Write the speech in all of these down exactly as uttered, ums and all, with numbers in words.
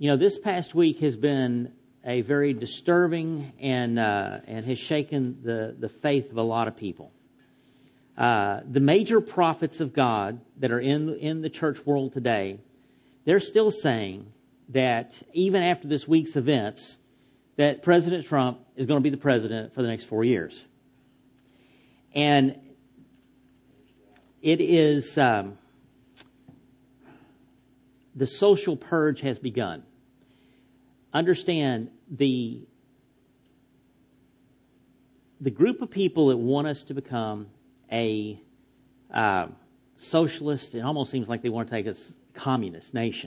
you know, this past week has been a very disturbing and uh, and has shaken the, the faith of a lot of people. Uh, the major prophets of God that are in in the church world today, they're still saying that even after this week's events, that President Trump is going to be the president for the next four years. And it is, um, the social purge has begun. Understand the, the group of people that want us to become a uh, socialist, it almost seems like they want to take us communist nation.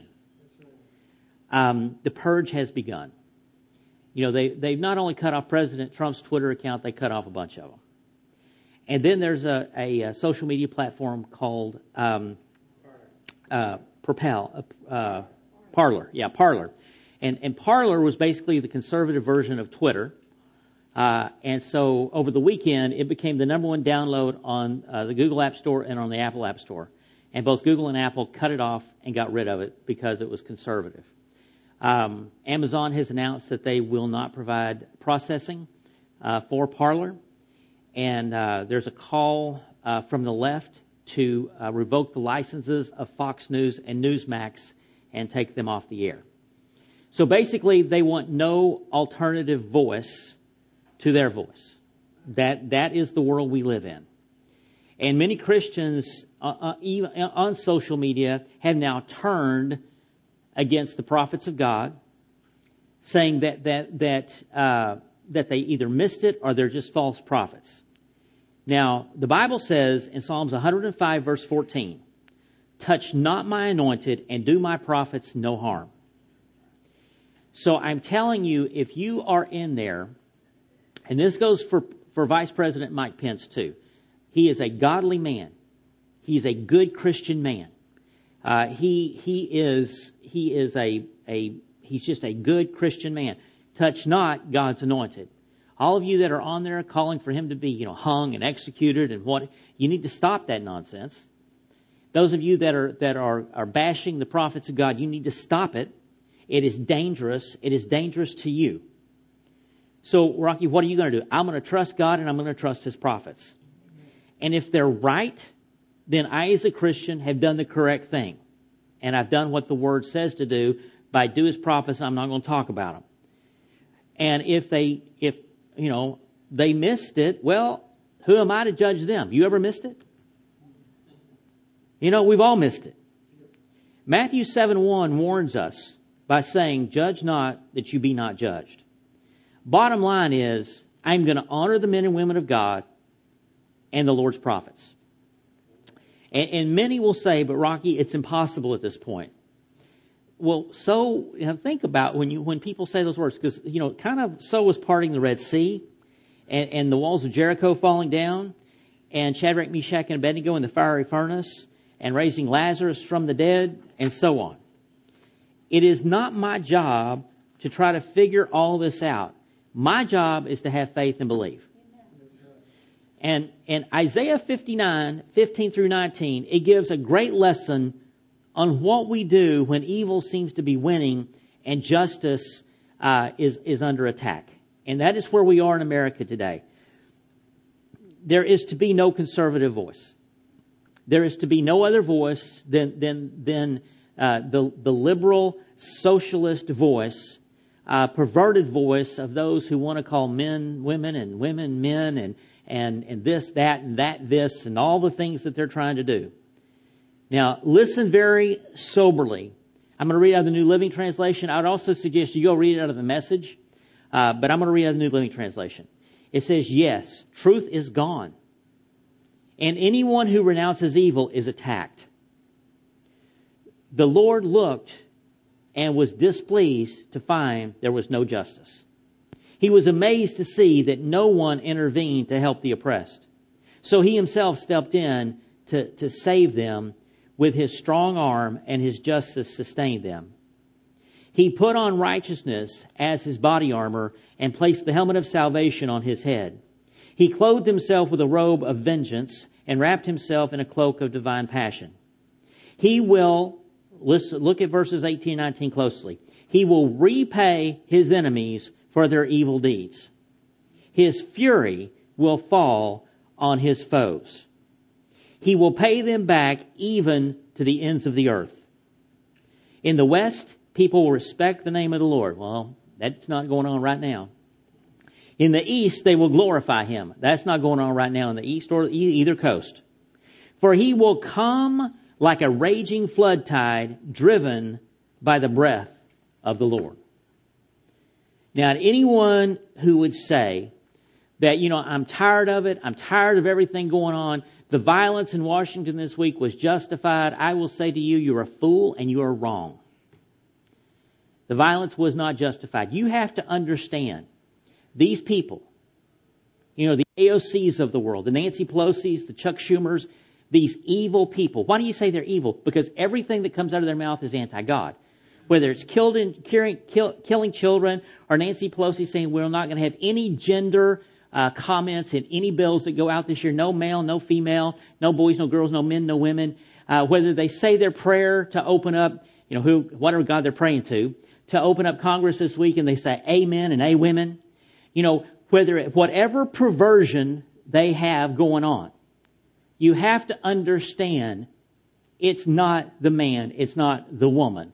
Um, the purge has begun. You know, they, they've not only cut off President Trump's Twitter account, they cut off a bunch of them. And then there's a, a, a social media platform called um, uh, Propel, uh, Parler. Yeah, Parler. And, and Parler was basically the conservative version of Twitter. Uh, and so over the weekend, it became the number one download on uh, the Google App Store and on the Apple App Store. And both Google and Apple cut it off and got rid of it because it was conservative. Um, Amazon has announced that they will not provide processing uh, for Parler. And uh, there's a call uh, from the left to uh, revoke the licenses of Fox News and Newsmax and take them off the air. So basically, they want no alternative voice to their voice. That that is the world we live in. And many Christians uh, uh, even on social media have now turned against the prophets of God, saying that that that uh, that they either missed it or they're just false prophets. Now, the Bible says in Psalms one hundred five, verse fourteen, "Touch not my anointed and do my prophets no harm." So I'm telling you, if you are in there, and this goes for, for Vice President Mike Pence too, he is a godly man. He's a good Christian man. Uh, he he is he is a a he's just a good Christian man. Touch not God's anointed. All of you that are on there calling for him to be, you know, hung and executed and what, you need to stop that nonsense. Those of you that are that are are bashing the prophets of God, you need to stop it. It is dangerous. It is dangerous to you. So, Rocky, what are you going to do? I'm going to trust God and I'm going to trust His prophets. And if they're right, then I, as a Christian, have done the correct thing. And I've done what the Word says to do by do His prophets. I'm not going to talk about them. And if they, if, you know, they missed it, well, who am I to judge them? You ever missed it? You know, we've all missed it. Matthew seven one warns us by saying, "Judge not that you be not judged." Bottom line is, I'm going to honor the men and women of God and the Lord's prophets. And, and many will say, "But Rocky, it's impossible at this point." Well, so you know, think about when you when people say those words, because you know, kind of so was parting the Red Sea, and, and the walls of Jericho falling down, and Shadrach, Meshach, and Abednego in the fiery furnace, and raising Lazarus from the dead, and so on. It is not my job to try to figure all this out. My job is to have faith and believe. And in Isaiah fifty-nine, fifteen through nineteen, it gives a great lesson on what we do when evil seems to be winning and justice uh, is, is under attack. And that is where we are in America today. There is to be no conservative voice. There is to be no other voice than than than uh, the the liberal socialist voice, uh, perverted voice of those who want to call men women and women men and and and this that and that this and all the things that they're trying to do. Now, listen very soberly. I'm going to read out of the New Living Translation. I would also suggest you go read it out of the Message, uh, but I'm going to read out of the New Living Translation. It says, "Yes, truth is gone, and anyone who renounces evil is attacked. The Lord looked and was displeased to find there was no justice. He was amazed to see that no one intervened to help the oppressed. So He Himself stepped in to, to save them with His strong arm, and His justice sustained them. He put on righteousness as His body armor and placed the helmet of salvation on His head. He clothed Himself with a robe of vengeance and wrapped Himself in a cloak of divine passion. He will Listen, look at verses eighteen and nineteen closely. He will repay his enemies for their evil deeds. His fury will fall on his foes. He will pay them back even to the ends of the earth. In the West, people will respect the name of the Lord. Well, that's not going on right now. In the East, they will glorify Him. That's not going on right now in the East or either coast. For He will come like a raging flood tide driven by the breath of the Lord. Now, anyone who would say that, you know, I'm tired of it, I'm tired of everything going on, the violence in Washington this week was justified, I will say to you, you're a fool and you are wrong. The violence was not justified. You have to understand, these people, you know, the A O Cs of the world, the Nancy Pelosi's, the Chuck Schumers, these evil people. Why do you say they're evil? Because everything that comes out of their mouth is anti-God. Whether it's killed in, killing, kill, killing children, or Nancy Pelosi saying we're not going to have any gender uh, comments in any bills that go out this year. No male, no female, no boys, no girls, no men, no women. Uh, whether they say their prayer to open up, you know, who, whatever God they're praying to, to open up Congress this week and they say amen and a women. You know, whether, whatever perversion they have going on, you have to understand it's not the man, it's not the woman.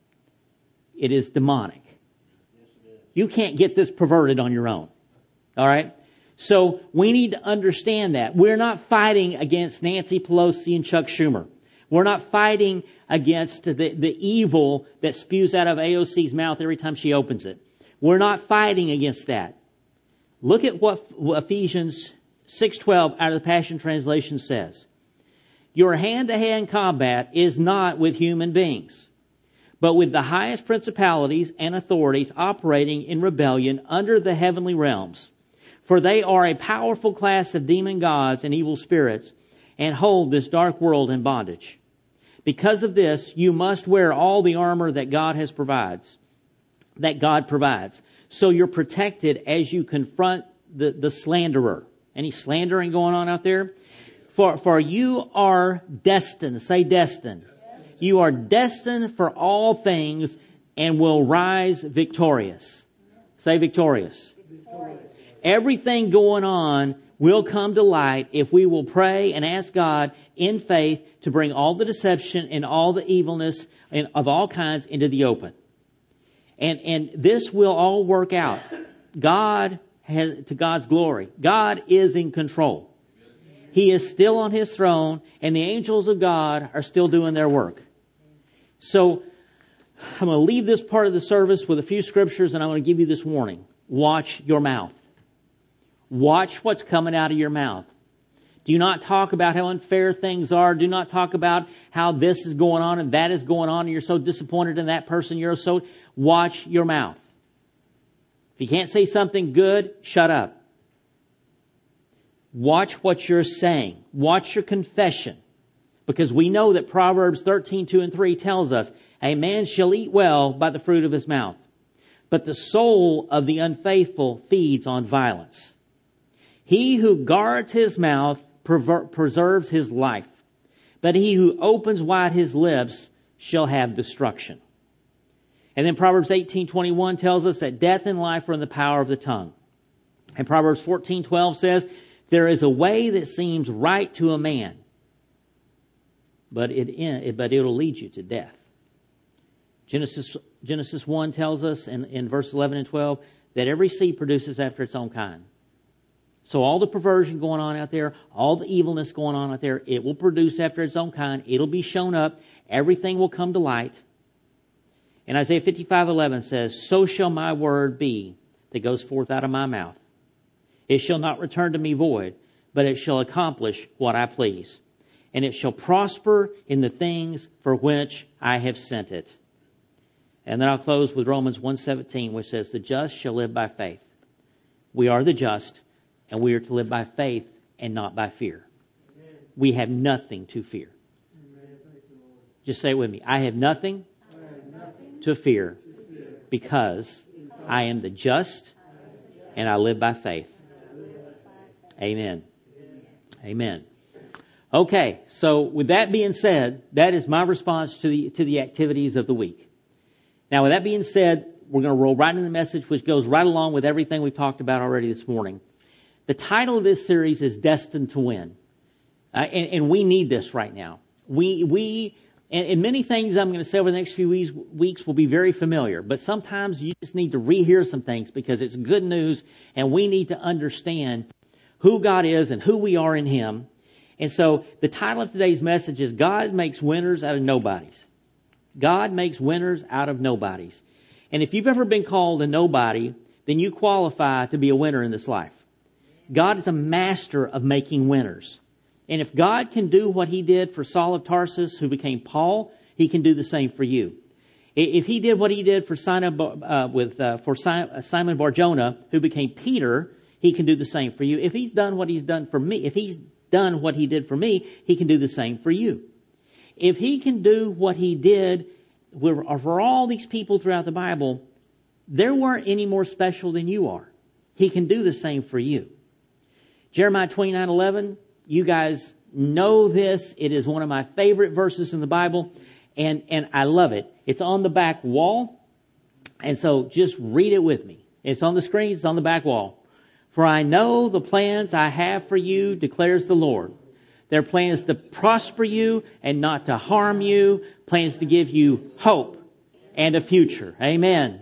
It is demonic. You can't get this perverted on your own. All right? So we need to understand that. We're not fighting against Nancy Pelosi and Chuck Schumer. We're not fighting against the, the evil that spews out of A O C's mouth every time she opens it. We're not fighting against that. Look at what Ephesians six twelve out of the Passion Translation says. Your hand-to-hand combat is not with human beings, but with the highest principalities and authorities operating in rebellion under the heavenly realms. For they are a powerful class of demon gods and evil spirits and hold this dark world in bondage. Because of this, you must wear all the armor that God has provides, that God provides. So you're protected as you confront the, the slanderer. Any slandering going on out there? For, for you are destined, say destined. You are destined for all things and will rise victorious. Say victorious. Victorious. Everything going on will come to light if we will pray and ask God in faith to bring all the deception and all the evilness and of all kinds into the open. And, and this will all work out. God has, to God's glory. God is in control. He is still on His throne and the angels of God are still doing their work. So I'm going to leave this part of the service with a few scriptures and I'm going to give you this warning. Watch your mouth. Watch what's coming out of your mouth. Do not talk about how unfair things are. Do not talk about how this is going on and that is going on and you're so disappointed in that person. You're so... Watch your mouth. If you can't say something good, shut up. Watch what you're saying. Watch your confession. Because we know that Proverbs thirteen, two and three tells us, a man shall eat well by the fruit of his mouth, but the soul of the unfaithful feeds on violence. He who guards his mouth perver- preserves his life, but he who opens wide his lips shall have destruction. And then Proverbs eighteen twenty-one tells us that death and life are in the power of the tongue. And Proverbs fourteen twelve says, there is a way that seems right to a man, but it but it'll lead you to death. Genesis Genesis one tells us in, in verse eleven and twelve that every seed produces after its own kind. So all the perversion going on out there, all the evilness going on out there, it will produce after its own kind. It'll be shown up. Everything will come to light. And Isaiah fifty-five eleven says, so shall my word be that goes forth out of my mouth. It shall not return to me void, but it shall accomplish what I please. And it shall prosper in the things for which I have sent it. And then I'll close with Romans one seventeen, which says, the just shall live by faith. We are the just, and we are to live by faith and not by fear. Amen. We have nothing to fear. Amen. Just say it with me. I have nothing to fear because I am the just and I live by faith. Amen. Amen. Okay, so with that being said, that is my response to the to the activities of the week. Now, with that being said, we're going to roll right into the message, which goes right along with everything we've talked about already this morning. The title of this series is Destined to Win. Uh, and, and we need this right now. We, we, and, and many things I'm going to say over the next few weeks, weeks will be very familiar, but sometimes you just need to rehear some things because it's good news and we need to understand who God is and who we are in Him. And so the title of today's message is God Makes Winners Out of Nobodies. God makes winners out of nobodies. And if you've ever been called a nobody, then you qualify to be a winner in this life. God is a master of making winners. And if God can do what He did for Saul of Tarsus, who became Paul, He can do the same for you. If He did what He did for Simon, uh, with uh, for Simon Bar-Jonah, who became Peter, He can do the same for you. If He's done what He's done for me, if He's done what He did for me, He can do the same for you. If He can do what He did for all these people throughout the Bible, there weren't any more special than you are. He can do the same for you. Jeremiah twenty-nine eleven, you guys know this. It is one of my favorite verses in the Bible, and, and I love it. It's on the back wall, and so just read it with me. It's on the screen, it's on the back wall. For I know the plans I have for you, declares the Lord. Their plans to prosper you and not to harm you, plans to give you hope and a future. Amen.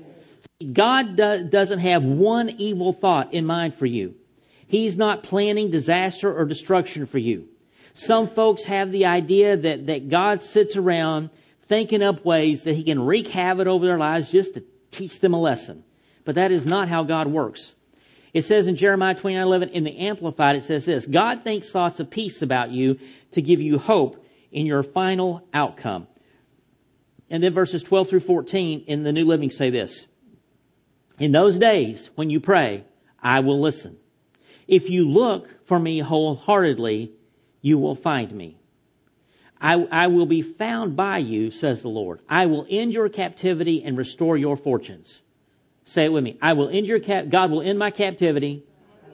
God do- doesn't have one evil thought in mind for you. He's not planning disaster or destruction for you. Some folks have the idea that, that God sits around thinking up ways that He can wreak havoc over their lives just to teach them a lesson. But that is not how God works. It says in Jeremiah twenty-nine eleven, in the Amplified, it says this: God thinks thoughts of peace about you to give you hope in your final outcome. And then verses twelve through fourteen in the New Living say this: in those days when you pray, I will listen. If you look for me wholeheartedly, you will find me. I, I will be found by you, says the Lord. I will end your captivity and restore your fortunes. Say it with me. I will end your cap- God will end my captivity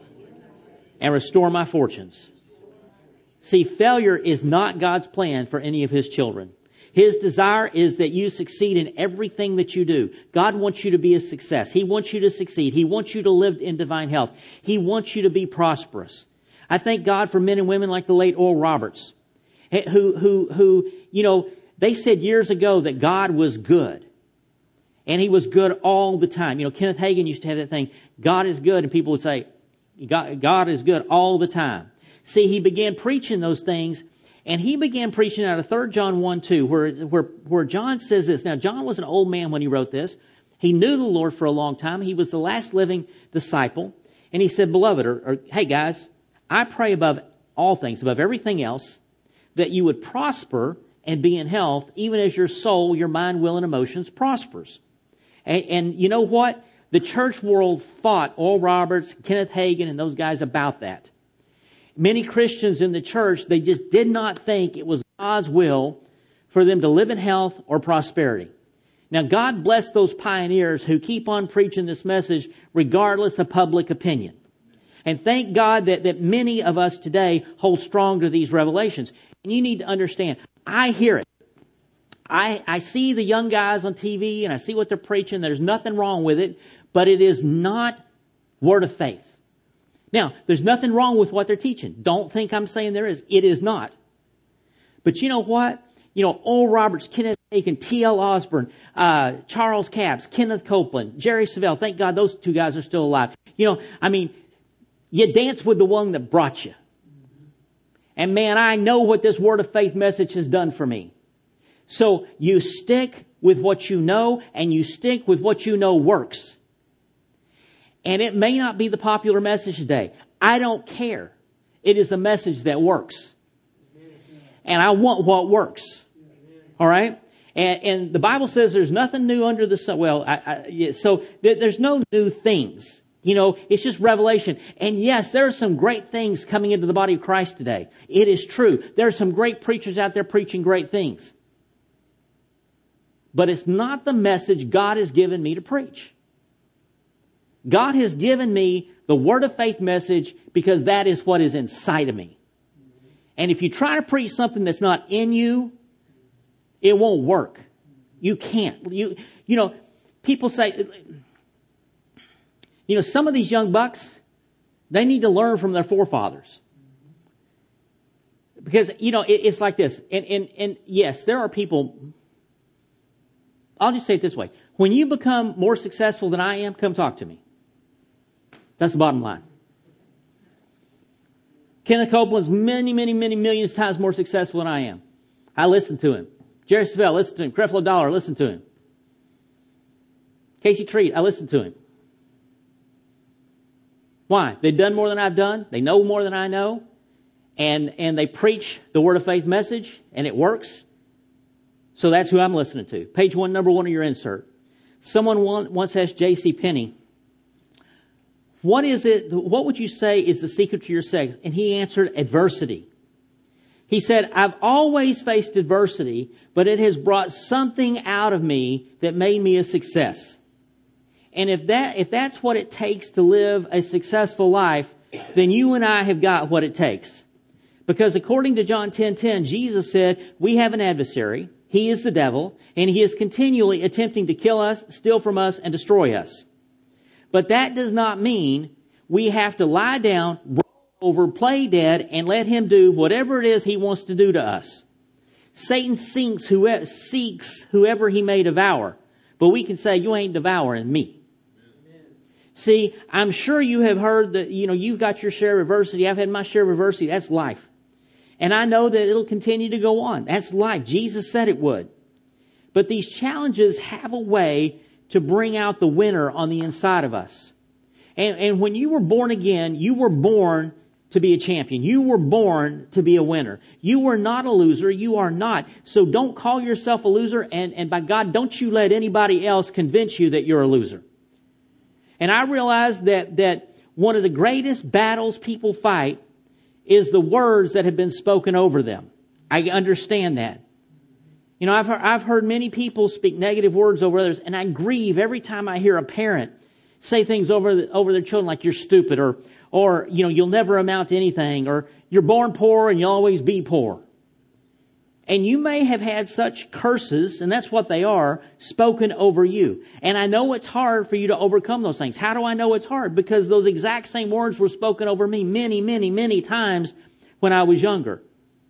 and restore my fortunes. See, failure is not God's plan for any of His children. His desire is that you succeed in everything that you do. God wants you to be a success. He wants you to succeed. He wants you to live in divine health. He wants you to be prosperous. I thank God for men and women like the late Oral Roberts, who, who, who, you know, they said years ago that God was good. And He was good all the time. You know, Kenneth Hagin used to have that thing, God is good, and people would say, God, God is good all the time. See, he began preaching those things, and he began preaching out of Third John one two, where, where, where John says this. Now, John was an old man when he wrote this. He knew the Lord for a long time. He was the last living disciple. And he said, beloved, or, or hey guys, I pray above all things, above everything else, that you would prosper and be in health, even as your soul, your mind, will, and emotions prospers. And, and you know what? The church world fought Oral Roberts, Kenneth Hagin, and those guys about that. Many Christians in the church, they just did not think it was God's will for them to live in health or prosperity. Now, God bless those pioneers who keep on preaching this message regardless of public opinion. And thank God that, that many of us today hold strong to these revelations. And you need to understand, I hear it. I, I see the young guys on T V and I see what they're preaching. There's nothing wrong with it, but it is not word of faith. Now, there's nothing wrong with what they're teaching. Don't think I'm saying there is. It is not. But you know what? You know, Oral Roberts, Kenneth Hagin, T L Osborne, uh, Charles Capps, Kenneth Copeland, Jerry Savelle. Thank God those two guys are still alive. You know, I mean, you dance with the one that brought you. And man, I know what this word of faith message has done for me. So you stick with what you know, and you stick with what you know works. And it may not be the popular message today. I don't care. It is a message that works. And I want what works. All right? And, and the Bible says there's nothing new under the sun. Well, I, I, yeah, so th- there's no new things. You know, it's just revelation. And yes, there are some great things coming into the body of Christ today. It is true. There are some great preachers out there preaching great things. But it's not the message God has given me to preach. God has given me the word of faith message because that is what is inside of me. And if you try to preach something that's not in you, it won't work. You can't. You, you know, people say, you know, some of these young bucks, they need to learn from their forefathers. Because, you know, it, it's like this. And, and, and yes, there are people, I'll just say it this way. When you become more successful than I am, come talk to me. That's the bottom line. Kenneth Copeland's many, many, many millions of times more successful than I am. I listen to him. Jerry Savelle, listen to him. Creflo Dollar, listen to him. Casey Treat, I listen to him. Why? They've done more than I've done. They know more than I know. And, and they preach the Word of Faith message, and it works. So that's who I'm listening to. Page one, number one of your insert. Someone once asked J C Penney, what is it, what would you say is the secret to your success? And he answered, adversity. He said, I've always faced adversity, but it has brought something out of me that made me a success. And if that, if that's what it takes to live a successful life, then you and I have got what it takes. Because according to John ten ten, Jesus said, we have an adversary. He is the devil, and he is continually attempting to kill us, steal from us, and destroy us. But that does not mean we have to lie down, roll over, play dead, and let him do whatever it is he wants to do to us. Satan seeks whoever, seeks whoever he may devour. But we can say, you ain't devouring me. Amen. See, I'm sure you have heard that, you know, you've got your share of adversity. I've had my share of adversity. That's life. And I know that it'll continue to go on. That's life. Jesus said it would. But these challenges have a way to bring out the winner on the inside of us. And, and when you were born again, you were born to be a champion. You were born to be a winner. You were not a loser. You are not. So don't call yourself a loser. And, and by God, don't you let anybody else convince you that you're a loser. And I realize that, that one of the greatest battles people fight is the words that have been spoken over them. I understand that. You know, I've heard, I've heard many people speak negative words over others, and I grieve every time I hear a parent say things over the, over their children like you're stupid, or, or, you know, you'll never amount to anything, or you're born poor and you'll always be poor. And you may have had such curses, and that's what they are, spoken over you. And I know it's hard for you to overcome those things. How do I know it's hard? Because those exact same words were spoken over me many, many, many times when I was younger.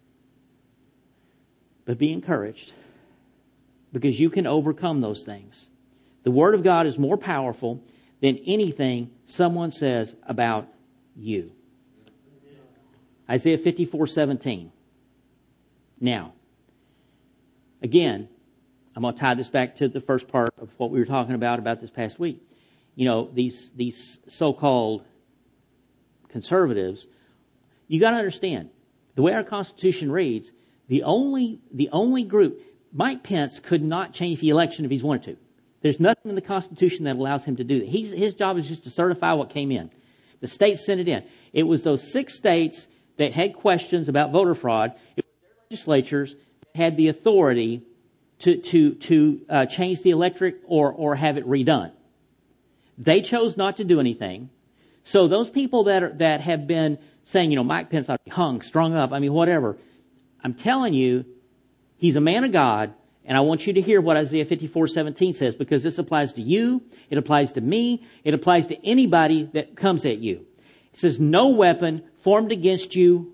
But be encouraged, because you can overcome those things. The Word of God is more powerful than anything someone says about you. Isaiah fifty-four seventeen. Now, again, I'm going to tie this back to the first part of what we were talking about about this past week. You know, these these so-called conservatives, you got to understand, the way our Constitution reads, the only the only group, Mike Pence could not change the election if he's wanted to. There's nothing in the Constitution that allows him to do that. He's, his job is just to certify what came in. The states sent it in. It was those six states that had questions about voter fraud. It was their legislatures that had the authority to to to uh, change the electorate or or have it redone. They chose not to do anything. So those people that are, that have been saying, you know, Mike Pence ought to be hung, strung up, I mean, whatever. I'm telling you, he's a man of God, and I want you to hear what Isaiah fifty-four seventeen says, because this applies to you, it applies to me, it applies to anybody that comes at you. It says, no weapon formed against you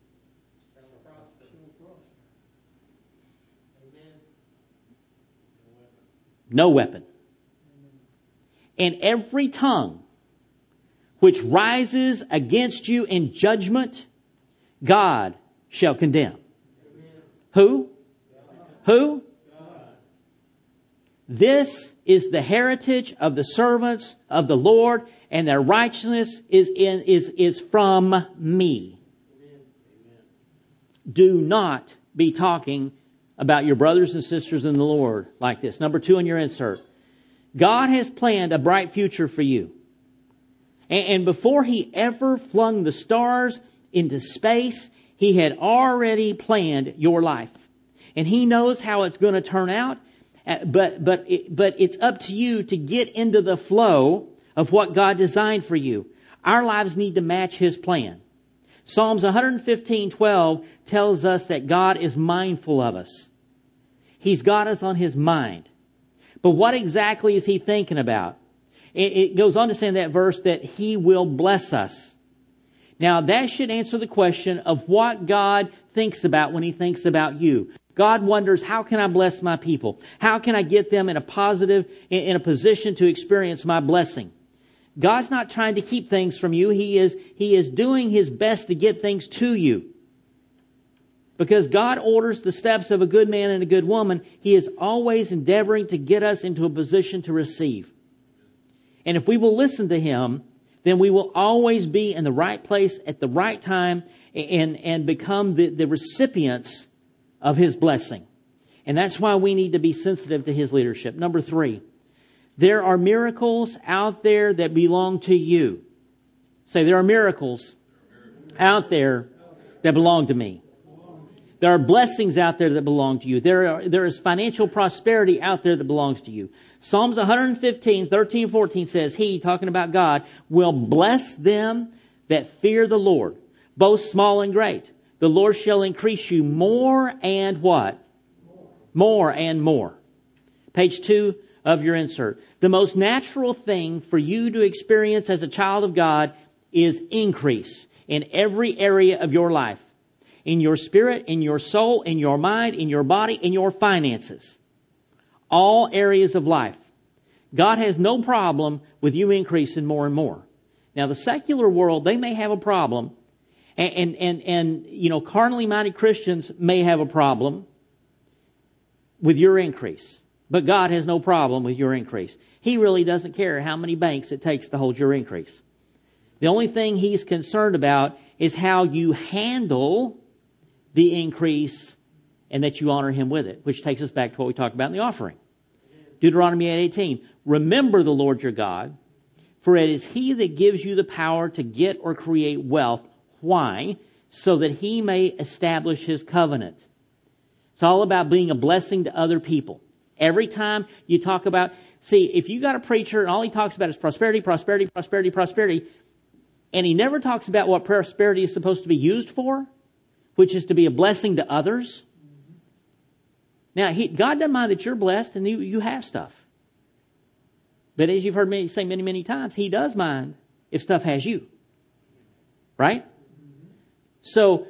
no weapon. And every tongue which rises against you in judgment, God shall condemn. Who? Who? This is the heritage of the servants of the Lord, and their righteousness is in is is from me. Amen. Do not be talking about your brothers and sisters in the Lord like this. Number two in your insert. God has planned a bright future for you. And, and before He ever flung the stars into space, He had already planned your life. And He knows how it's going to turn out. But, but, it, but it's up to you to get into the flow of what God designed for you. Our lives need to match His plan. Psalms one fifteen twelve tells us that God is mindful of us. He's got us on His mind. But what exactly is He thinking about? It, it goes on to say in that verse that He will bless us. Now that should answer the question of what God thinks about when He thinks about you. God wonders, how can I bless my people? How can I get them in a positive, in, in a position to experience my blessing? God's not trying to keep things from you. He is, He is doing His best to get things to you. Because God orders the steps of a good man and a good woman, He is always endeavoring to get us into a position to receive. And if we will listen to Him, then we will always be in the right place at the right time and, and become the, the recipients of His blessing. And that's why we need to be sensitive to His leadership. Number three, there are miracles out there that belong to you. Say, there are miracles out there that belong to me. There are blessings out there that belong to you. There are, there is financial prosperity out there that belongs to you. Psalms one fifteen, thirteen, fourteen says, He, talking about God, will bless them that fear the Lord, both small and great. The Lord shall increase you more and what? More, more and more. Page two of your insert. The most natural thing for you to experience as a child of God is increase in every area of your life. In your spirit, in your soul, in your mind, in your body, in your finances. All areas of life. God has no problem with you increasing more and more. Now, the secular world, they may have a problem. And, and, and, and you know, carnally minded Christians may have a problem with your increase. But God has no problem with your increase. He really doesn't care how many banks it takes to hold your increase. The only thing He's concerned about is how you handle the increase and that you honor Him with it, which takes us back to what we talked about in the offering. Deuteronomy eight eighteen. Remember the Lord your God, for it is He that gives you the power to get or create wealth. Why? So that He may establish His covenant. It's all about being a blessing to other people. Every time you talk about, see, if you got a preacher and all he talks about is prosperity, prosperity, prosperity, prosperity, and he never talks about what prosperity is supposed to be used for, which is to be a blessing to others. Now, he, God doesn't mind that you're blessed and you, you have stuff. But as you've heard me say many, many times, He does mind if stuff has you. Right? So,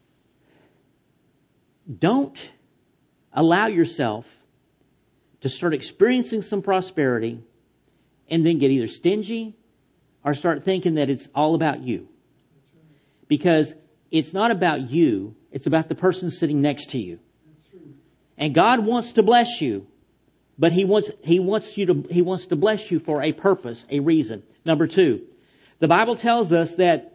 don't allow yourself to start experiencing some prosperity and then get either stingy or start thinking that it's all about you. Because it's not about you, it's about the person sitting next to you. And God wants to bless you, but He wants, He wants you to, He wants to bless you for a purpose, a reason. Number two, the Bible tells us that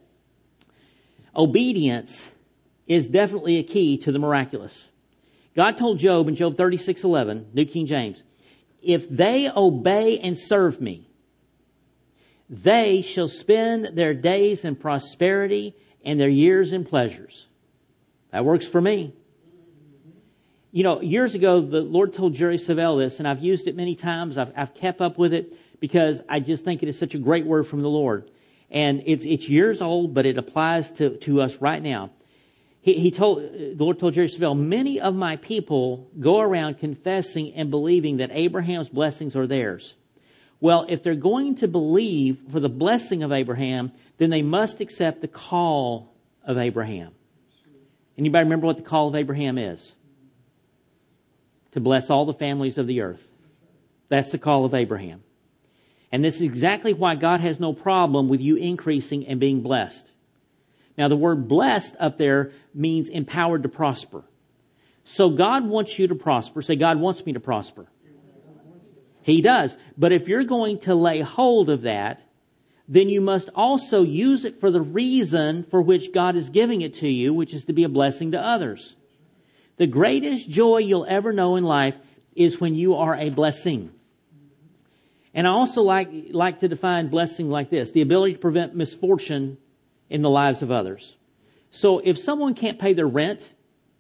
obedience is definitely a key to the miraculous. God told Job in Job thirty-six eleven, New King James, if they obey and serve me, they shall spend their days in prosperity and their years in pleasures. That works for me. You know, years ago, the Lord told Jerry Savelle this, and I've used it many times. I've, I've kept up with it because I just think it is such a great word from the Lord. And it's, it's years old, but it applies to, to us right now. He, he told, the Lord told Jerry Savelle, many of my people go around confessing and believing that Abraham's blessings are theirs. Well, if they're going to believe for the blessing of Abraham, then they must accept the call of Abraham. Anybody remember what the call of Abraham is? To bless all the families of the earth. That's the call of Abraham. And this is exactly why God has no problem with you increasing and being blessed. Now, the word blessed up there means empowered to prosper. So God wants you to prosper. Say, God wants me to prosper. He does. But if you're going to lay hold of that, then you must also use it for the reason for which God is giving it to you, which is to be a blessing to others. The greatest joy you'll ever know in life is when you are a blessing. And I also like, like to define blessing like this, the ability to prevent misfortune in the lives of others. So if someone can't pay their rent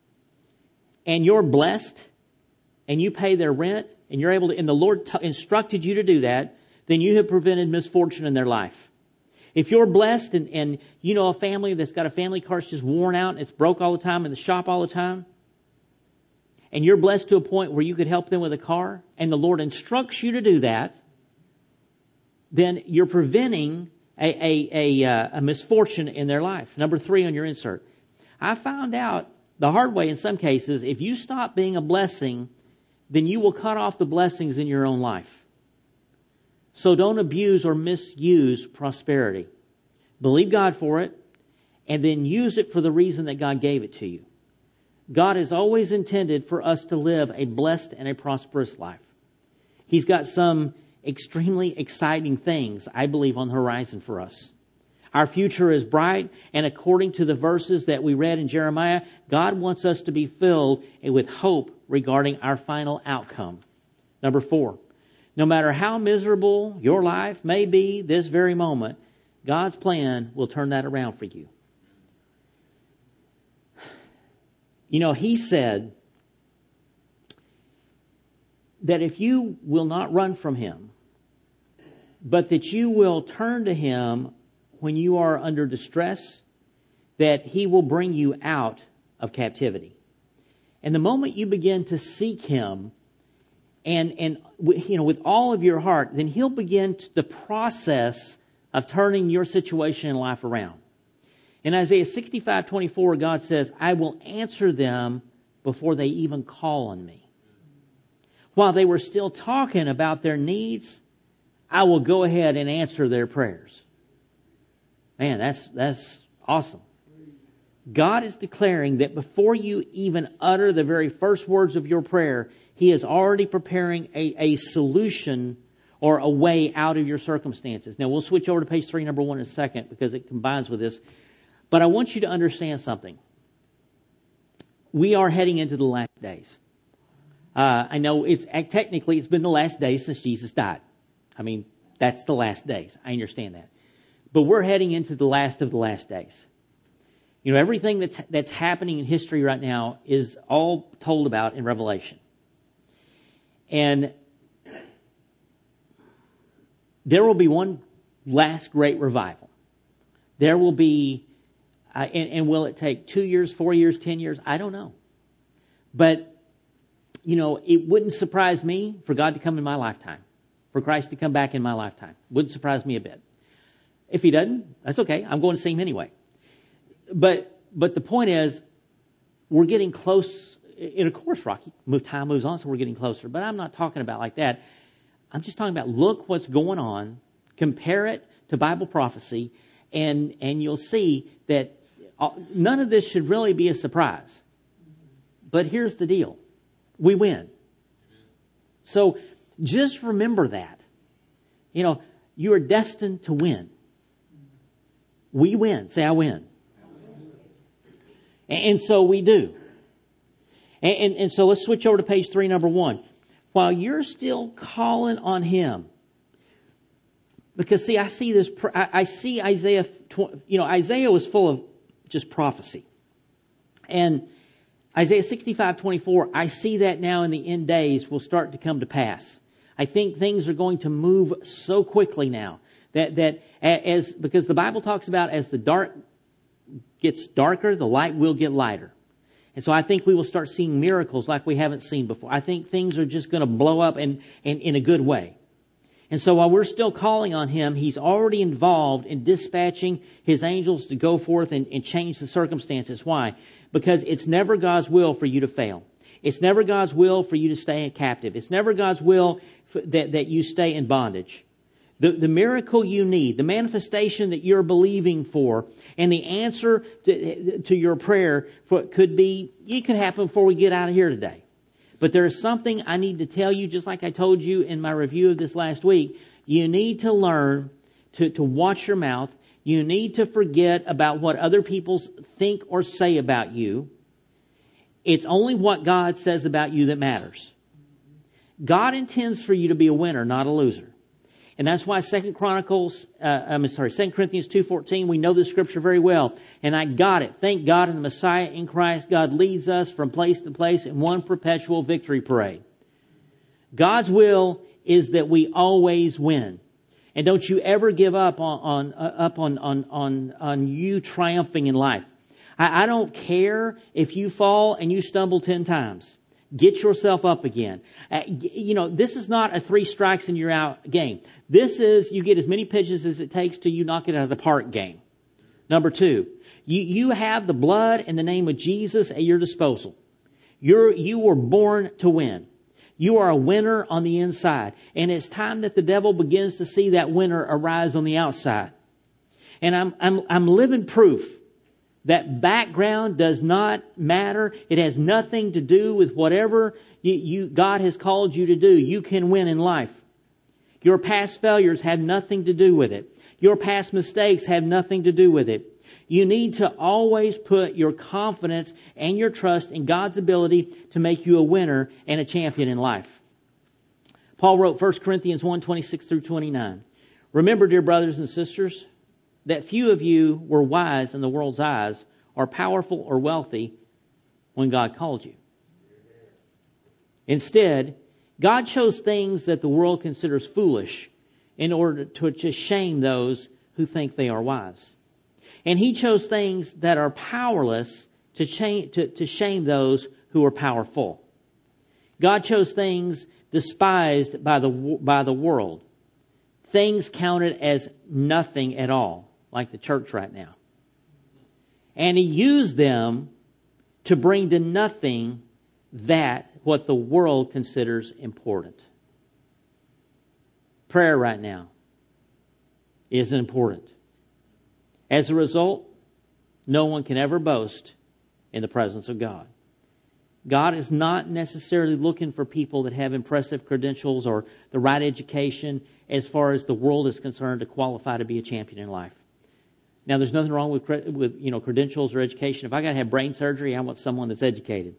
and you're blessed and you pay their rent and you're able to, and the Lord t- instructed you to do that, then you have prevented misfortune in their life. If you're blessed and, and you know a family that's got a family car that's just worn out and it's broke all the time in the shop all the time, and you're blessed to a point where you could help them with a car, and the Lord instructs you to do that, then you're preventing a, a, a, a misfortune in their life. Number three on your insert. I found out the hard way in some cases, if you stop being a blessing, then you will cut off the blessings in your own life. So don't abuse or misuse prosperity. Believe God for it, and then use it for the reason that God gave it to you. God has always intended for us to live a blessed and a prosperous life. He's got some extremely exciting things, I believe, on the horizon for us. Our future is bright, and according to the verses that we read in Jeremiah, God wants us to be filled with hope regarding our final outcome. Number four, no matter how miserable your life may be this very moment, God's plan will turn that around for you. You know, He said that if you will not run from Him, but that you will turn to Him when you are under distress, that He will bring you out of captivity. And the moment you begin to seek Him, and and you know, with all of your heart, then He'll begin to, the process of turning your situation in life around. In Isaiah sixty-five twenty-four, God says, I will answer them before they even call on me. While they were still talking about their needs, I will go ahead and answer their prayers. Man, that's that's awesome. God is declaring that before you even utter the very first words of your prayer, He is already preparing a, a solution or a way out of your circumstances. Now, we'll switch over to page three, number one in a second, because it combines with this. But I want you to understand something. We are heading into the last days. Uh, I know it's technically it's been the last days since Jesus died. I mean, that's the last days. I understand that. But we're heading into the last of the last days. You know, everything that's that's happening in history right now is all told about in Revelation. And there will be one last great revival. There will be, uh, and, and will it take two years, four years, ten years? I don't know. But, you know, it wouldn't surprise me for God to come in my lifetime, for Christ to come back in my lifetime. Wouldn't surprise me a bit. If He doesn't, that's okay. I'm going to see Him anyway. But but the point is, we're getting close. And of course, Rocky, time moves on, so we're getting closer. But I'm not talking about like that. I'm just talking about look what's going on, compare it to Bible prophecy, and and you'll see that none of this should really be a surprise. But here's the deal. We win. So just remember that. You know, you are destined to win. We win. Say, I win. And, and so we do. And, and, and so let's switch over to page three, number one. While you're still calling on Him, because see, I see this, I, I see Isaiah, you know, Isaiah was full of just prophecy. And Isaiah sixty-five twenty-four, I see that now in the end days will start to come to pass. I think things are going to move so quickly now that, that as, because the Bible talks about as the dark gets darker, the light will get lighter. And so I think we will start seeing miracles like we haven't seen before. I think things are just going to blow up and, and in a good way. And so while we're still calling on Him, He's already involved in dispatching His angels to go forth and, and change the circumstances. Why? Because it's never God's will for you to fail. It's never God's will for you to stay captive. It's never God's will for, that, that you stay in bondage. The, the miracle you need, the manifestation that you're believing for, and the answer to, to your prayer for, could be, it could happen before we get out of here today. But there is something I need to tell you, just like I told you in my review of this last week. You need to learn to, to watch your mouth. You need to forget about what other people think or say about you. It's only what God says about you that matters. God intends for you to be a winner, not a loser. And that's why Second Chronicles, uh, I'm sorry, Second Corinthians two fourteen, we know this scripture very well. And I got it. Thank God in the Messiah in Christ, God leads us from place to place in one perpetual victory parade. God's will is that we always win. And don't you ever give up on, on uh, up on, on, on, on you triumphing in life. I, I don't care if you fall and you stumble ten times. Get yourself up again. Uh, you know, this is not a three strikes and you're out game. This is you get as many pitches as it takes till you knock it out of the park game. Number two, you, you have the blood and the name of Jesus at your disposal. You're, you were born to win. You are a winner on the inside. And it's time that the devil begins to see that winner arise on the outside. And I'm, I'm, I'm living proof that background does not matter. It has nothing to do with whatever you, you, God has called you to do. You can win in life. Your past failures have nothing to do with it. Your past mistakes have nothing to do with it. You need to always put your confidence and your trust in God's ability to make you a winner and a champion in life. Paul wrote First Corinthians one, twenty-six through twenty-nine. Remember, dear brothers and sisters, that few of you were wise in the world's eyes or powerful or wealthy when God called you. Instead, God chose things that the world considers foolish in order to, to shame those who think they are wise. And He chose things that are powerless to, cha- to, to shame those who are powerful. God chose things despised by the, by the world. Things counted as nothing at all, like the church right now. And He used them to bring to nothing that what the world considers important. Prayer right now is important. As a result, no one can ever boast in the presence of God. God is not necessarily looking for people that have impressive credentials or the right education as far as the world is concerned to qualify to be a champion in life. Now, there's nothing wrong with, with you know, credentials or education. If I got to have brain surgery, I want someone that's educated.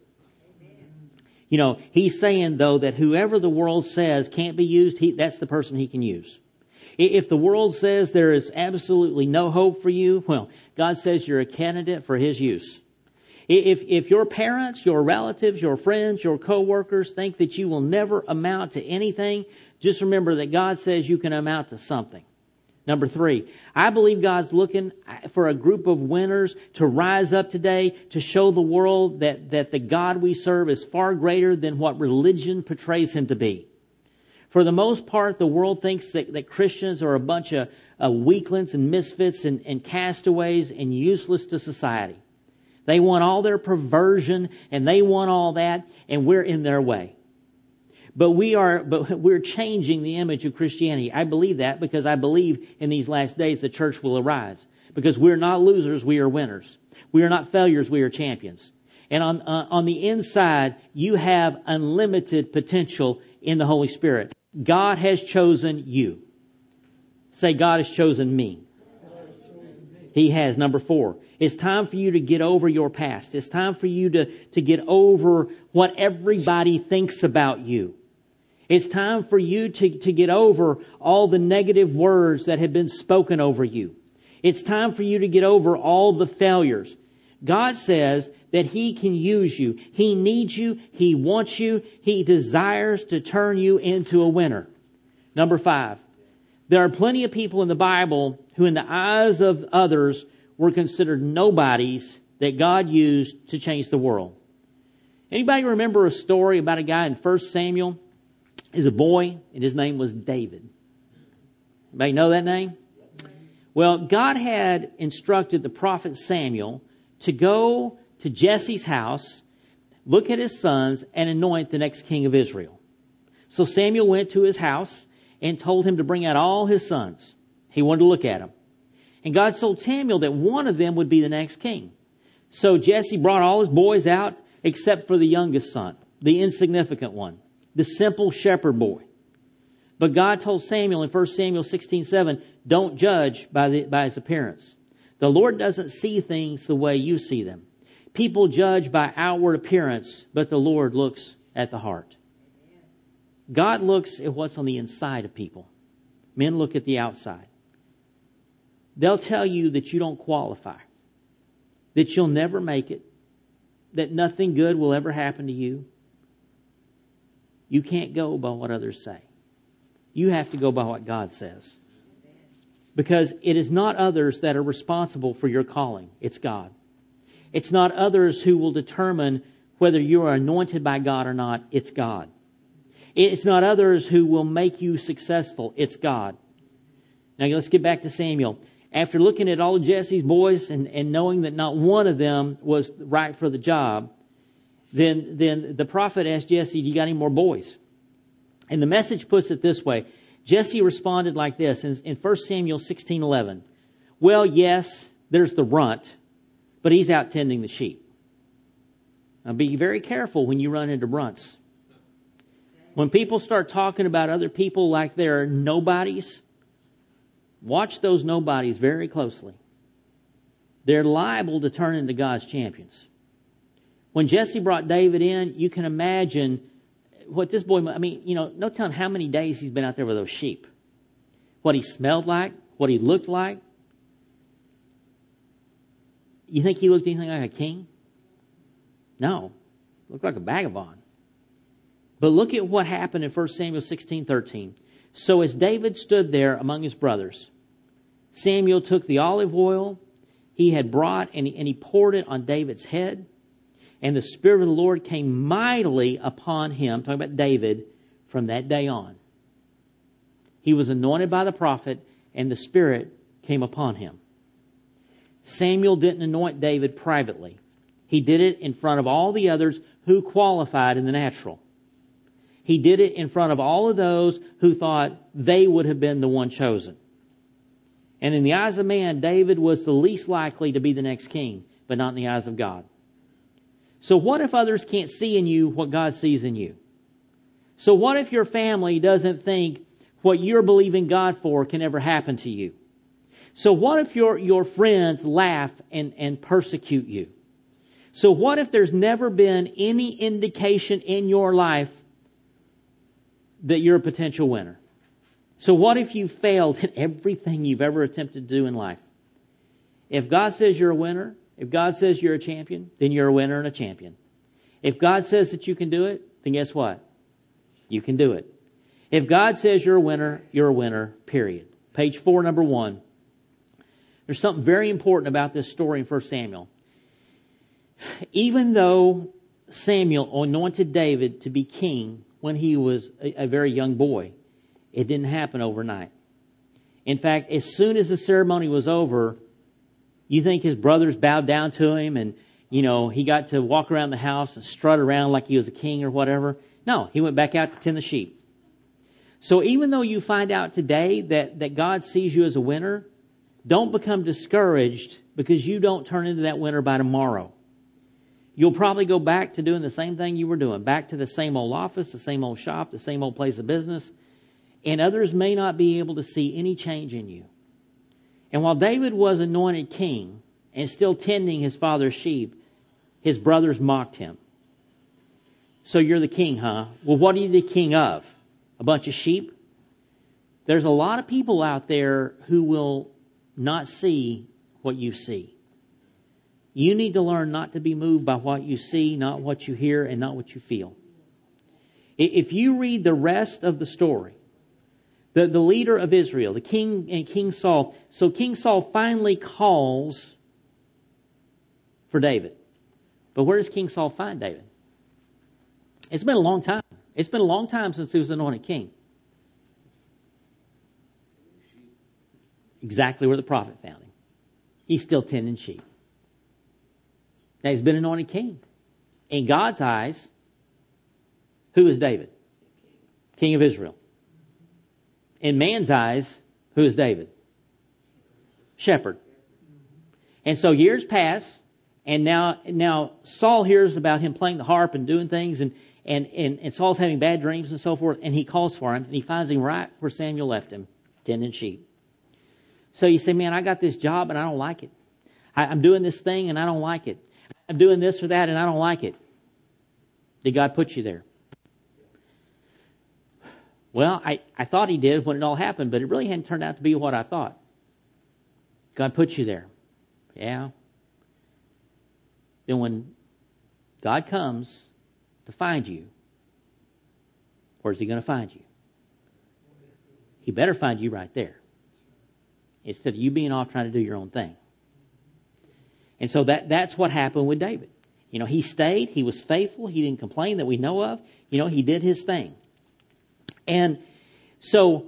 You know, He's saying, though, that whoever the world says can't be used, he, that's the person He can use. If the world says there is absolutely no hope for you, well, God says you're a candidate for His use. If, if your parents, your relatives, your friends, your co-workers think that you will never amount to anything, just remember that God says you can amount to something. Number three, I believe God's looking for a group of winners to rise up today to show the world that, that the God we serve is far greater than what religion portrays Him to be. For the most part, the world thinks that, that Christians are a bunch of uh, weaklings and misfits and, and castaways and useless to society. They want all their perversion and they want all that, and we're in their way. But we are, but we're changing the image of Christianity. I believe that because I believe in these last days the church will arise. Because we're not losers, we are winners. We are not failures, we are champions. And on, uh, on the inside, you have unlimited potential in the Holy Spirit. God has chosen you. Say, God has chosen me. He has. Number four. It's time for you to get over your past. It's time for you to, to get over what everybody thinks about you. It's time for you to, to get over all the negative words that have been spoken over you. It's time for you to get over all the failures. God says that He can use you. He needs you. He wants you. He desires to turn you into a winner. Number five. There are plenty of people in the Bible who in the eyes of others were considered nobodies that God used to change the world. Anybody remember a story about a guy in First Samuel? He's a boy, and his name was David. Anybody know that name? Well, God had instructed the prophet Samuel to go to Jesse's house, look at his sons, and anoint the next king of Israel. So Samuel went to his house and told him to bring out all his sons. He wanted to look at them. And God told Samuel that one of them would be the next king. So Jesse brought all his boys out except for the youngest son, the insignificant one, the simple shepherd boy. But God told Samuel in First Samuel sixteen seven, don't judge by, the, by his appearance. The Lord doesn't see things the way you see them. People judge by outward appearance, but the Lord looks at the heart. God looks at what's on the inside of people. Men look at the outside. They'll tell you that you don't qualify, that you'll never make it, that nothing good will ever happen to you. You can't go by what others say. You have to go by what God says. Because it is not others that are responsible for your calling. It's God. It's not others who will determine whether you are anointed by God or not. It's God. It's not others who will make you successful. It's God. Now let's get back to Samuel. After looking at all of Jesse's boys and, and knowing that not one of them was right for the job, then, then the prophet asked Jesse, do you got any more boys? And the message puts it this way. Jesse responded like this in, in First Samuel sixteen eleven. Well, yes, there's the runt, but he's out tending the sheep. Now be very careful when you run into runts. When people start talking about other people like they're nobodies, watch those nobodies very closely. They're liable to turn into God's champions. When Jesse brought David in, you can imagine what this boy, I mean, you know, no telling how many days he's been out there with those sheep. What he smelled like, what he looked like. You think he looked anything like a king? No. Looked like a vagabond. But look at what happened in First Samuel sixteen thirteen. So as David stood there among his brothers, Samuel took the olive oil he had brought and he, and he poured it on David's head. And the Spirit of the Lord came mightily upon him, talking about David, from that day on. He was anointed by the prophet and the Spirit came upon him. Samuel didn't anoint David privately. He did it in front of all the others who qualified in the natural. He did it in front of all of those who thought they would have been the one chosen. And in the eyes of man, David was the least likely to be the next king, but not in the eyes of God. So what if others can't see in you what God sees in you? So what if your family doesn't think what you're believing God for can ever happen to you? So what if your, your friends laugh and, and persecute you? So what if there's never been any indication in your life that you're a potential winner? So what if you failed in everything you've ever attempted to do in life? If God says you're a winner, if God says you're a champion, then you're a winner and a champion. If God says that you can do it, then guess what? You can do it. If God says you're a winner, you're a winner, period. Page four, number one. There's something very important about this story in First Samuel. Even though Samuel anointed David to be king when he was a, a very young boy, it didn't happen overnight. In fact, as soon as the ceremony was over, you think his brothers bowed down to him and, you know, he got to walk around the house and strut around like he was a king or whatever? No, he went back out to tend the sheep. So even though you find out today that, that God sees you as a winner, don't become discouraged because you don't turn into that winner by tomorrow. You'll probably go back to doing the same thing you were doing, back to the same old office, the same old shop, the same old place of business, and others may not be able to see any change in you. And while David was anointed king and still tending his father's sheep, his brothers mocked him. So you're the king, huh? Well, what are you the king of? A bunch of sheep? There's a lot of people out there who will not see what you see. You need to learn not to be moved by what you see, not what you hear, and not what you feel. If you read the rest of the story, the, the leader of Israel, the king and King Saul, so King Saul finally calls for David. But where does King Saul find David? It's been a long time. It's been a long time since he was anointed king. Exactly where the prophet found him. He's still tending sheep. Now he's been anointed king. In God's eyes, who is David? King of Israel. In man's eyes, who is David? Shepherd. And so years pass, and now now Saul hears about him playing the harp and doing things, and, and, and, and Saul's having bad dreams and so forth, and he calls for him, and he finds him right where Samuel left him, tending sheep. So you say, man, I got this job and I don't like it. I, I'm doing this thing and I don't like it. I'm doing this or that and I don't like it. Did God put you there? Well, I, I thought he did when it all happened, but it really hadn't turned out to be what I thought. God put you there. Yeah. Then when God comes to find you, where's he going to find you? He better find you right there. instead of you being off trying to do your own thing. And so that that's what happened with David. You know, he stayed, he was faithful, he didn't complain that we know of. You know, he did his thing. And so,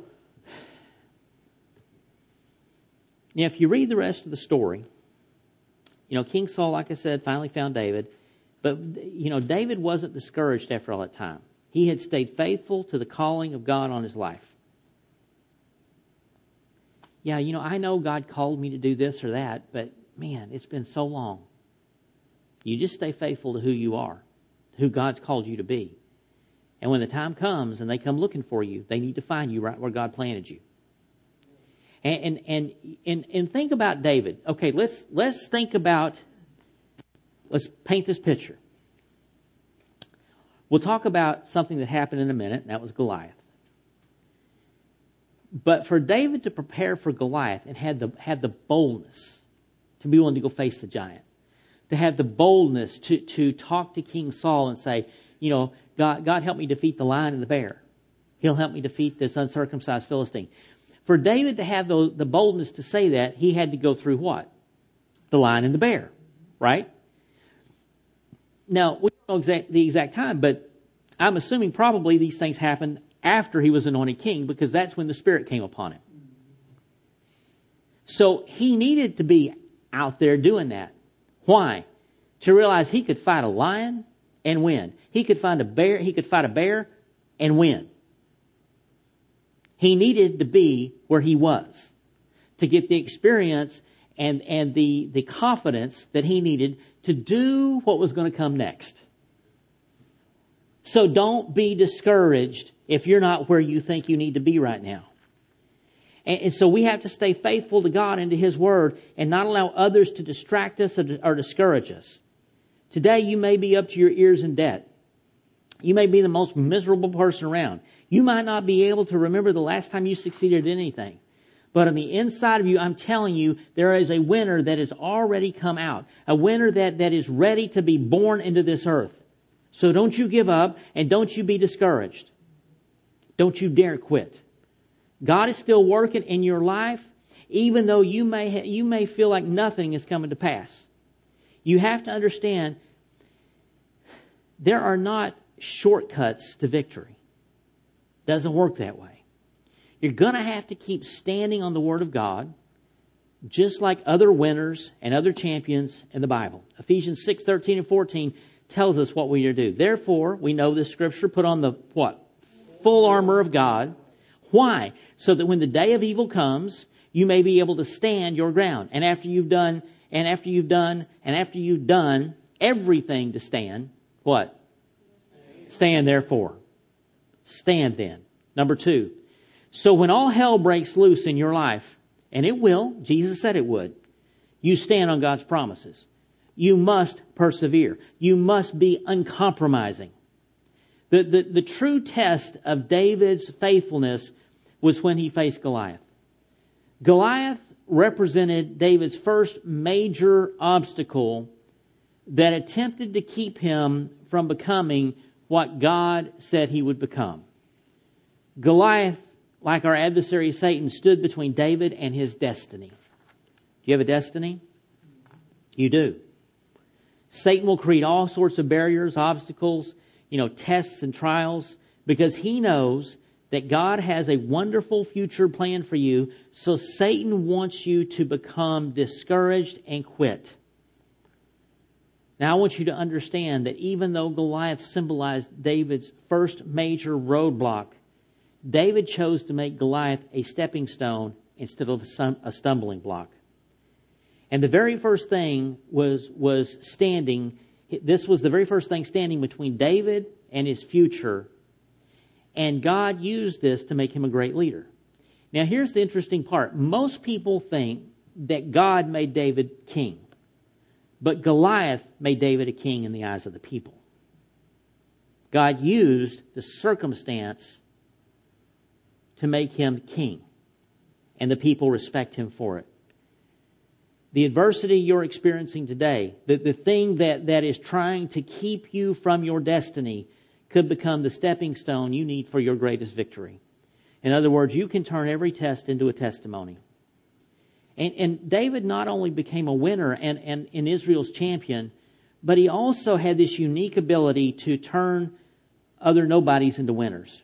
now if you read the rest of the story, you know, King Saul, like I said, finally found David. But, you know, David wasn't discouraged after all that time. He had stayed faithful to the calling of God on his life. Yeah, you know, I know God called me to do this or that, but man, it's been so long. You just stay faithful to who you are, who God's called you to be. And when the time comes and they come looking for you, they need to find you right where God planted you. And and and and, and think about David. Okay, let's let's think about let's paint this picture. We'll talk about something that happened in a minute, and that was Goliath. But for David to prepare for Goliath and had the have the boldness to be willing to go face the giant, to have the boldness to to talk to King Saul and say, you know, God, God help me defeat the lion and the bear. He'll help me defeat this uncircumcised Philistine. For David to have the, the boldness to say that, he had to go through what? The lion and the bear, right? Now, we don't know exact, the exact time, but I'm assuming probably these things happened after he was anointed king, because that's when the Spirit came upon him. So he needed to be out there doing that. Why? To realize he could fight a lion and win. He could find a bear, he could fight a bear and win. He needed to be where he was to get the experience and, and the, the confidence that he needed to do what was going to come next. So don't be discouraged if you're not where you think you need to be right now. And, and so we have to stay faithful to God and to His Word and not allow others to distract us or, or discourage us. Today you may be up to your ears in debt. You may be the most miserable person around. You might not be able to remember the last time you succeeded in anything. But on the inside of you, I'm telling you, there is a winner that has already come out. A winner that, that is ready to be born into this earth. So don't you give up and don't you be discouraged. Don't you dare quit. God is still working in your life, even though you may ha- you may feel like nothing is coming to pass. You have to understand, there are not shortcuts to victory. Doesn't work that way. You're going to have to keep standing on the Word of God, just like other winners and other champions in the Bible. Ephesians six, thirteen and fourteen tells us what we are to do. Therefore, we know this scripture, put on the what? Full armor of God. Why? So that when the day of evil comes, you may be able to stand your ground. And after you've done, and after you've done, and after you've done everything to stand, what? Stand therefore. Stand then. Number two. So when all hell breaks loose in your life, and it will, Jesus said it would, you stand on God's promises. You must persevere. You must be uncompromising. The, the, the true test of David's faithfulness was when he faced Goliath. Goliath represented David's first major obstacle that attempted to keep him from becoming what God said he would become. Goliath, like our adversary Satan, stood between David and his destiny. Do you have a destiny? You do. Satan will create all sorts of barriers, obstacles, you know, tests and trials, because he knows that God has a wonderful future plan for you. So Satan wants you to become discouraged and quit. Now I want you to understand that even though Goliath symbolized David's first major roadblock, David chose to make Goliath a stepping stone instead of a stumbling block. And the very first thing was, was standing, this was the very first thing standing between David and his future. And God used this to make him a great leader. Now here's the interesting part. Most people think that God made David king. But Goliath made David a king in the eyes of the people. God used the circumstance to make him king. And the people respect him for it. The adversity you're experiencing today, the, the thing that, that is trying to keep you from your destiny, could become the stepping stone you need for your greatest victory. In other words, you can turn every test into a testimony. And, and David not only became a winner and, and, and Israel's champion, but he also had this unique ability to turn other nobodies into winners.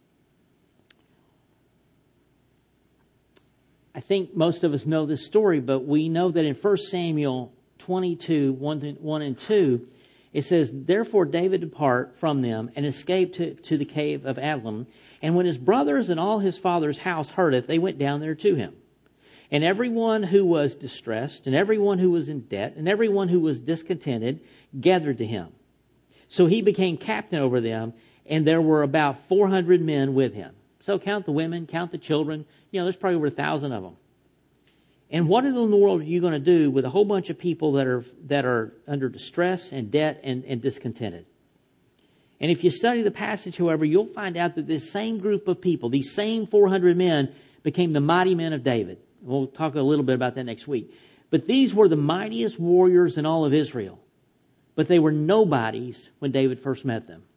I think most of us know this story, but we know that in First Samuel twenty-two, one and two, it says, "Therefore David departed from them and escaped to, to the cave of Adullam. And when his brothers and all his father's house heard it, they went down there to him. And everyone who was distressed, and everyone who was in debt, and everyone who was discontented gathered to him. So he became captain over them, and there were about four hundred men with him." So count the women, count the children. You know, there's probably over a thousand of them. And what in the world are you going to do with a whole bunch of people that are that are under distress and debt and, and discontented? And if you study the passage, however, you'll find out that this same group of people, these same four hundred men, became the mighty men of David. We'll talk a little bit about that next week. But these were the mightiest warriors in all of Israel. But they were nobodies when David first met them.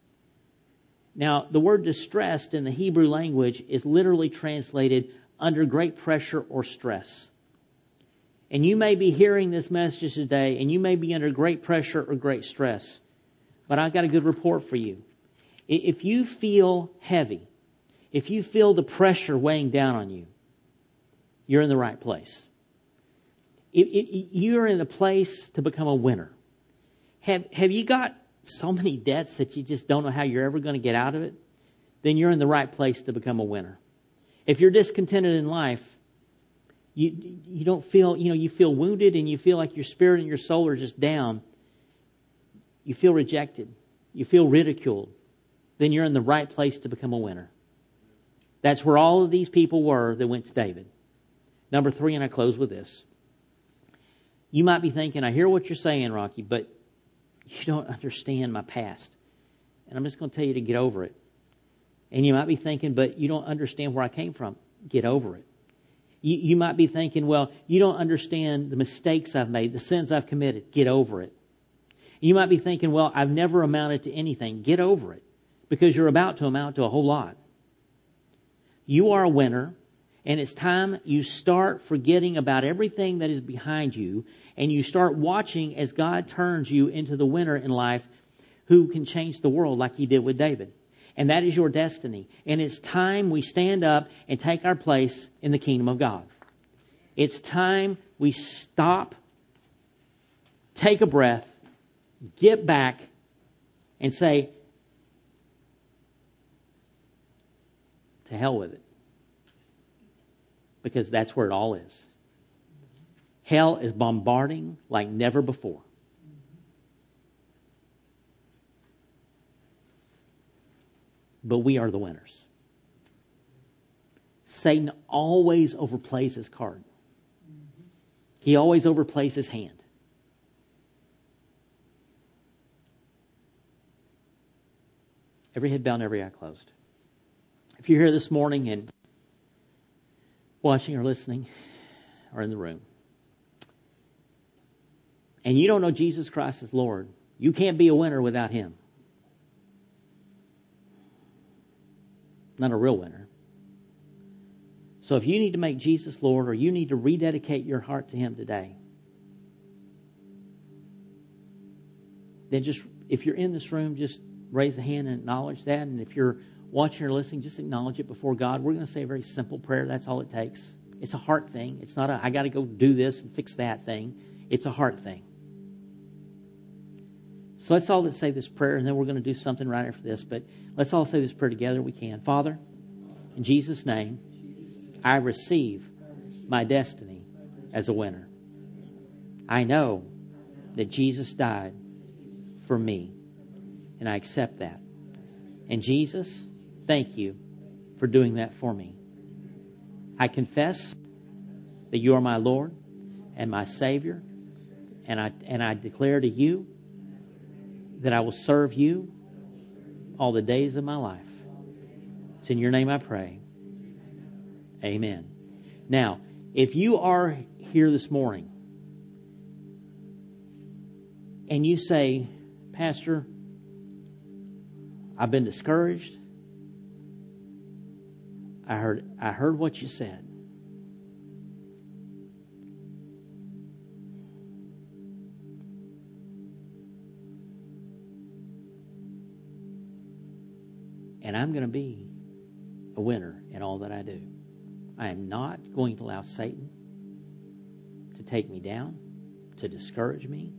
Now, the word distressed in the Hebrew language is literally translated under great pressure or stress. And you may be hearing this message today, and you may be under great pressure or great stress. But I've got a good report for you. If you feel heavy, if you feel the pressure weighing down on you, you're in the right place. It, it, you're in the place to become a winner. Have, have you got so many debts that you just don't know how you're ever going to get out of it? Then you're in the right place to become a winner. If you're discontented in life, you you don't feel, you know, you feel wounded and you feel like your spirit and your soul are just down. You feel rejected. You feel ridiculed. Then you're in the right place to become a winner. That's where all of these people were that went to David. Number three, and I close with this. You might be thinking, I hear what you're saying, Rocky, but you don't understand my past. And I'm just going to tell you to get over it. And you might be thinking, but you don't understand where I came from. Get over it. You, you might be thinking, well, you don't understand the mistakes I've made, the sins I've committed. Get over it. You might be thinking, well, I've never amounted to anything. Get over it. Because you're about to amount to a whole lot. You are a winner. And it's time you start forgetting about everything that is behind you, and you start watching as God turns you into the winner in life who can change the world like He did with David. And that is your destiny. And it's time we stand up and take our place in the kingdom of God. It's time we stop, take a breath, get back, and say, to hell with it. Because that's where it all is. Hell is bombarding like never before. But we are the winners. Satan always overplays his card. He always overplays his hand. Every head bowed, every eye closed. If you're here this morning and watching or listening or in the room, and you don't know Jesus Christ as Lord, you can't be a winner without Him. Not a real winner. So if you need to make Jesus Lord, or you need to rededicate your heart to Him today, then just, if you're in this room, just raise a hand and acknowledge that. And if you're watching or listening, just acknowledge it before God. We're going to say a very simple prayer. That's all it takes. It's a heart thing. It's not a, I got to go do this and fix that thing. It's a heart thing. So let's all say this prayer, and then we're going to do something right after this. But let's all say this prayer together. We can. Father, in Jesus' name, I receive my destiny as a winner. I know that Jesus died for me, and I accept that. And Jesus, thank you for doing that for me. I confess that you are my Lord and my Savior, and I and I declare to you that I will serve you all the days of my life. It's in your name I pray. Amen. Now, if you are here this morning and you say, Pastor, I've been discouraged. I heard I heard what you said. And I'm going to be a winner in all that I do. I am not going to allow Satan to take me down, to discourage me.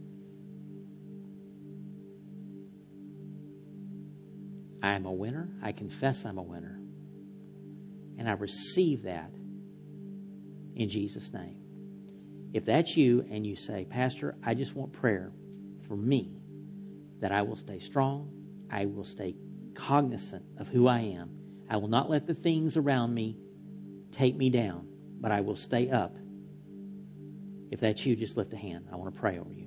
I am a winner. I confess I'm a winner. And I receive that in Jesus' name. If that's you and you say, Pastor, I just want prayer for me, that I will stay strong, I will stay cognizant of who I am. I will not let the things around me take me down, but I will stay up. If that's you, just lift a hand. I want to pray over you.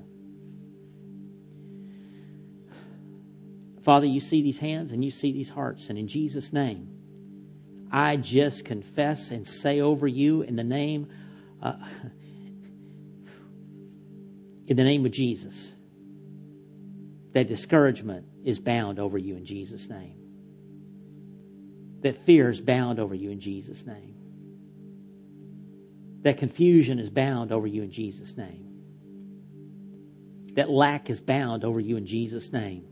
Father, you see these hands and you see these hearts, and in Jesus' name, I just confess and say over you in the name, uh, in the name of Jesus, that discouragement is bound over you in Jesus' name. That fear is bound over you in Jesus' name. That confusion is bound over you in Jesus' name. That lack is bound over you in Jesus' name.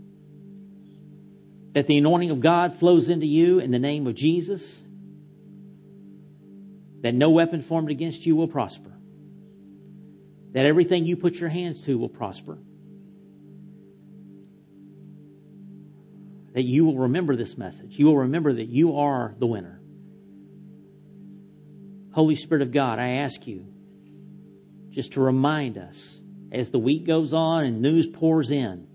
That the anointing of God flows into you in the name of Jesus. That no weapon formed against you will prosper. That everything you put your hands to will prosper. That you will remember this message. You will remember that you are the winner. Holy Spirit of God, I ask you just to remind us as the week goes on and news pours in,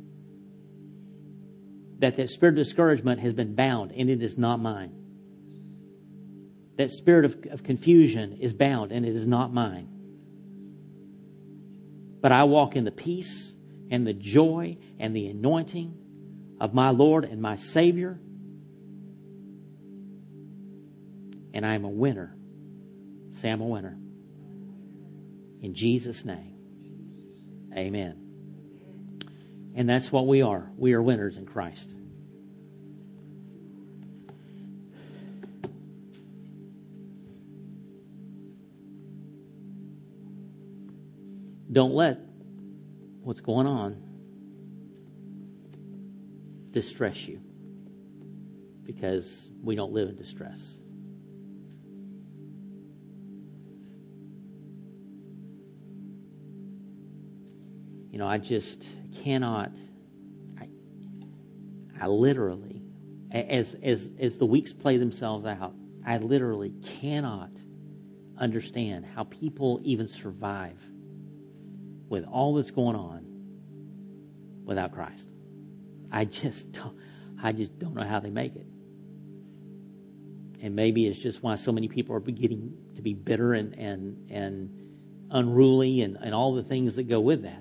that that spirit of discouragement has been bound and it is not mine. That spirit of, of confusion is bound and it is not mine. But I walk in the peace and the joy and the anointing of my Lord and my Savior. And I am a winner. Say I'm a winner. In Jesus' name. Amen. And that's what we are. We are winners in Christ. Don't let what's going on distress you, because we don't live in distress. You know, I just cannot, I, I literally, as, as, as the weeks play themselves out, I literally cannot understand how people even survive with all that's going on without Christ. I just don't, I just don't know how they make it. And maybe it's just why so many people are beginning to be bitter and, and, and unruly and, and all the things that go with that.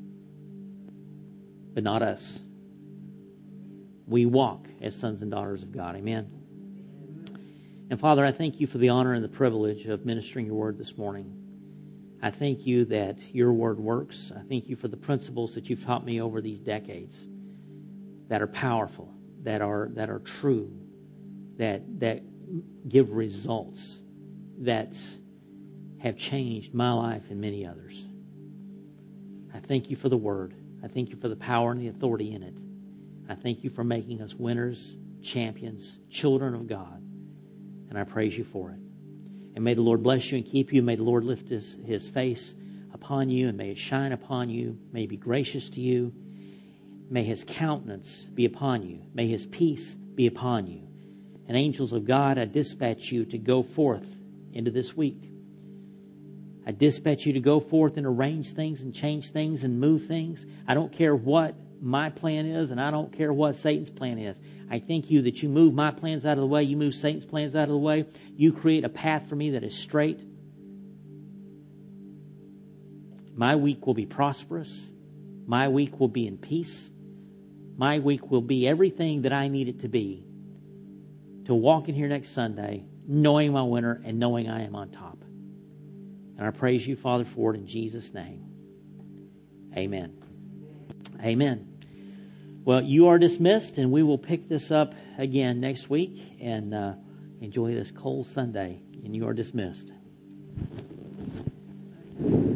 But not us. We walk as sons and daughters of God. Amen. And Father, I thank you for the honor and the privilege of ministering your word this morning. I thank you that your word works. I thank you for the principles that you've taught me over these decades that are powerful, that are that are true, that that give results, that have changed my life and many others. I thank you for the word. I thank you for the power and the authority in it. I thank you for making us winners, champions, children of God. And I praise you for it. And may the Lord bless you and keep you. May the Lord lift his, his face upon you and may it shine upon you. May he be gracious to you. May his countenance be upon you. May his peace be upon you. And angels of God, I dispatch you to go forth into this week. I dispatch you to go forth and arrange things and change things and move things. I don't care what my plan is, and I don't care what Satan's plan is. I thank you that you move my plans out of the way. You move Satan's plans out of the way. You create a path for me that is straight. My week will be prosperous. My week will be in peace. My week will be everything that I need it to be to walk in here next Sunday knowing my winner and knowing I am on top. And I praise you, Father, for it in Jesus' name. Amen. Amen. Well, you are dismissed, and we will pick this up again next week. And uh, enjoy this cold Sunday. And you are dismissed.